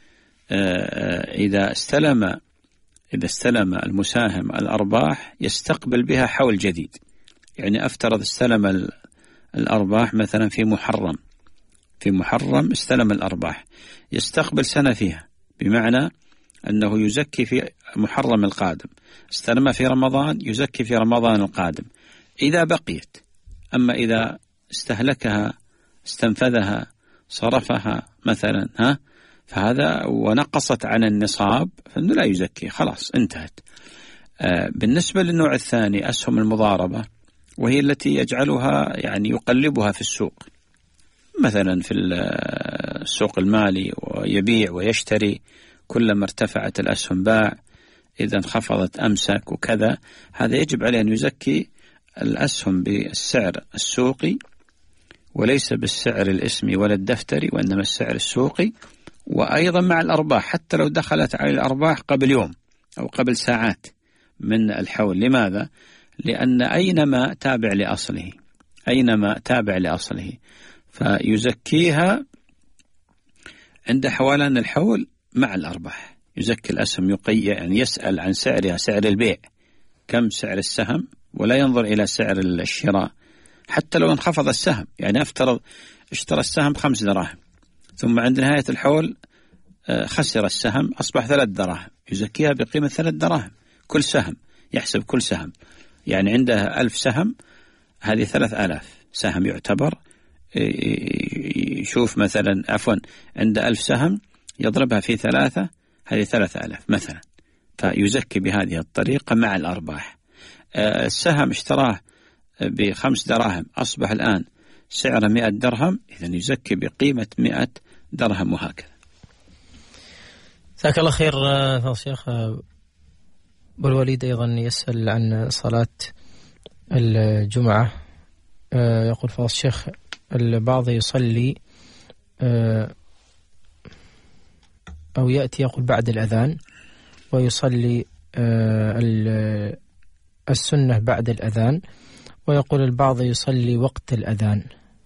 إذا استلم إذا استلم المساهم الأرباح يستقبل بها حول جديد. يعني أفترض استلم الأرباح مثلا في محرم، في محرم استلم الأرباح، يستقبل سنة فيها، بمعنى أنه يزكي في محرم القادم، استلم في رمضان يزكي في رمضان القادم إذا بقيت. أما إذا استهلكها استنفذها صرفها مثلا ها فهذا ونقصت عن النصاب فإنه لا يزكي، خلاص انتهت. آه بالنسبة للنوع الثاني أسهم المضاربة، وهي التي يجعلها يعني يقلبها في السوق، مثلا في السوق المالي، ويبيع ويشتري، كلما ارتفعت الأسهم باع، إذا انخفضت أمسك وكذا. هذا يجب عليه أن يزكي الأسهم بالسعر السوقي وليس بالسعر الاسمي ولا الدفتري، وإنما السعر السوقي، وأيضا مع الأرباح حتى لو دخلت على الأرباح قبل يوم أو قبل ساعات من الحول. لماذا؟ لأن أينما تابع لأصله، أينما تابع لأصله فيزكيها عند حوالان الحول مع الأرباح. يزكي الأسهم يقي يعني يسأل عن سعرها، سعر البيع كم سعر السهم، ولا ينظر إلى سعر الشراء حتى لو انخفض السهم. يعني أفترض اشترى السهم خمس دراهم ثم عند نهاية الحول خسر السهم أصبح ثلاث دراهم، يزكيها بقيمة ثلاث دراهم كل سهم، يحسب كل سهم. يعني عنده ألف سهم، هذه ثلاث آلاف سهم يعتبر. يشوف مثلا عفوا عنده ألف سهم يضربها في ثلاثة، هذه ثلاث آلاف مثلا، فيزكي بهذه الطريقة مع الأرباح. السهم اشتراه بخمس دراهم أصبح الآن سعره مئة درهم، إذن يزكي بقيمة مئة درهم، وهكذا. جزاك الله خير فضيلة الشيخ. أبو الوليد أيضا يسأل عن صلاة الجمعة، يقول فضيلة الشيخ البعض يصلي أو يأتي يقول بعد الأذان ويصلي السنة بعد الأذان، ويقول البعض يصلي وقت الأذان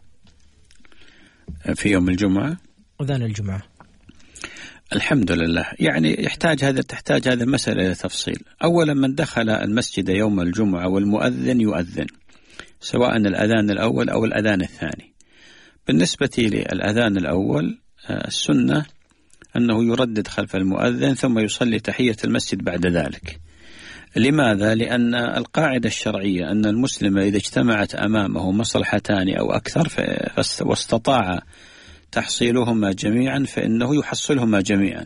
في يوم الجمعة، أذان الجمعة. الحمد لله. يعني يحتاج هذا تحتاج هذا المسألة إلى تفصيل. أولا من دخل المسجد يوم الجمعة والمؤذن يؤذن، سواء الأذان الأول أو الأذان الثاني. بالنسبة للأذان الأول السنة أنه يردد خلف المؤذن ثم يصلي تحية المسجد بعد ذلك. لماذا؟ لأن القاعدة الشرعية أن المسلم إذا اجتمعت أمامه مصلحتان أو أكثر واستطاع تحصيلهما جميعا فإنه يحصلهما جميعا،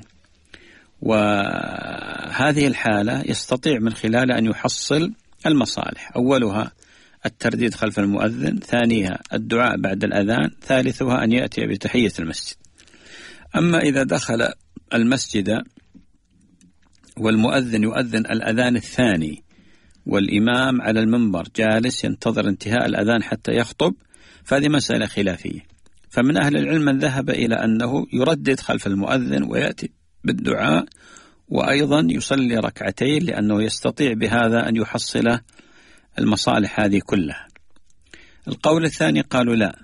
وهذه الحالة يستطيع من خلالها أن يحصل المصالح. أولها الترديد خلف المؤذن، ثانيها الدعاء بعد الأذان، ثالثها أن يأتي بتحية المسجد. أما إذا دخل المسجد والمؤذن يؤذن الأذان الثاني والإمام على المنبر جالس ينتظر انتهاء الأذان حتى يخطب، فهذه مسألة خلافية. فمن أهل العلم من ذهب إلى أنه يردد خلف المؤذن ويأتي بالدعاء وأيضا يصلي ركعتين، لأنه يستطيع بهذا أن يحصل المصالح هذه كلها. القول الثاني قالوا لا،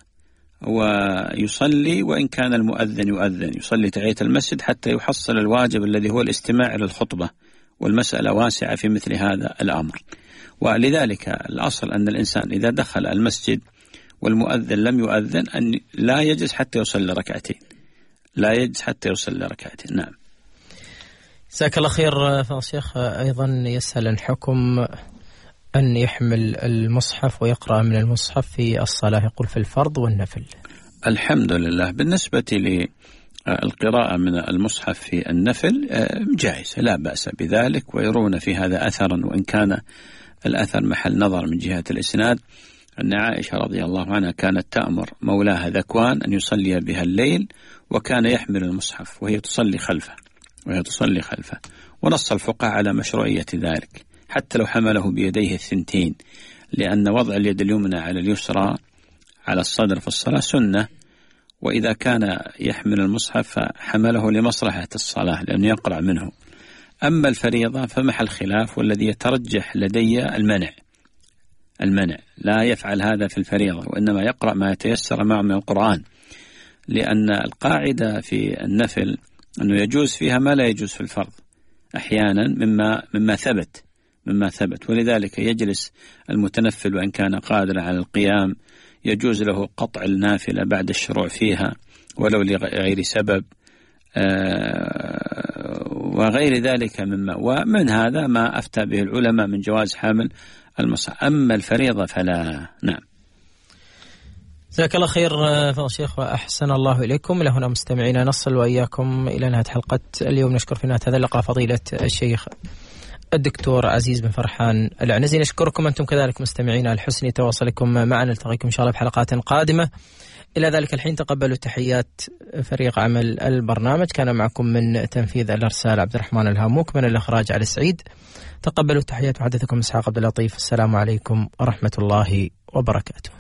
ويصلي وإن كان المؤذن يؤذن، يصلي تحية المسجد حتى يحصل الواجب الذي هو الاستماع إلى الخطبة، والمسألة واسعة في مثل هذا الأمر. ولذلك الأصل أن الإنسان إذا دخل المسجد والمؤذن لم يؤذن أن لا يجلس حتى يصلي ركعتين، لا يجلس حتى يصلي ركعتين. نعم. جزاك الله خير. فالشيخ أيضا يسأل عن حكم أن يحمل المصحف ويقرأ من المصحف في الصلاة، يقول في الفرض والنفل. الحمد لله. بالنسبة للقراءة من المصحف في النفل جائز، لا بأس بذلك، ويرون في هذا أثرا، وإن كان الأثر محل نظر من جهة الإسناد، أن عائشة رضي الله عنها كانت تأمر مولاها ذكوان أن يصلي بها الليل، وكان يحمل المصحف وهي تصلي خلفه وهي تصلي خلفه ونص الفقهاء على مشروعية ذلك حتى لو حمله بيديه الثنتين، لأن وضع اليد اليمنى على اليسرى على الصدر في الصلاة سنة، وإذا كان يحمل المصحف فحمله لمصلحة الصلاة لأنه يقرأ منه. أما الفريضة فمحل خلاف، والذي يترجح لدي المنع المنع لا يفعل هذا في الفريضة، وإنما يقرأ ما يتيسر معه من القرآن، لأن القاعدة في النفل أنه يجوز فيها ما لا يجوز في الفرض أحيانا مما مما ثبت مما ثبت ولذلك يجلس المتنفل وإن كان قادرا على القيام، يجوز له قطع النافلة بعد الشروع فيها ولو لغير سبب، وغير ذلك مما ومن هذا ما أفتى به العلماء من جواز حامل المصحف. أما الفريضة فلا. نعم. جزاك الله خير فضل الشيخ وأحسن الله إليكم. إلى هنا مستمعينا نصل وإياكم إلى نهاية حلقة اليوم. نشكر في نهاية هذا اللقاء فضيلة الشيخ الدكتور عزيز بن فرحان العنزي. نشكركم أنتم كذلك مستمعينا على حسن تواصلكم معنا. نلتقيكم إن شاء الله بحلقات قادمة. إلى ذلك الحين تقبلوا تحيات فريق عمل البرنامج. كان معكم من تنفيذ الإرسال عبد الرحمن الهاموك، من الإخراج علي السعيد. تقبلوا تحيات محدثكم إسحاق عبد اللطيف. السلام عليكم ورحمة الله وبركاته.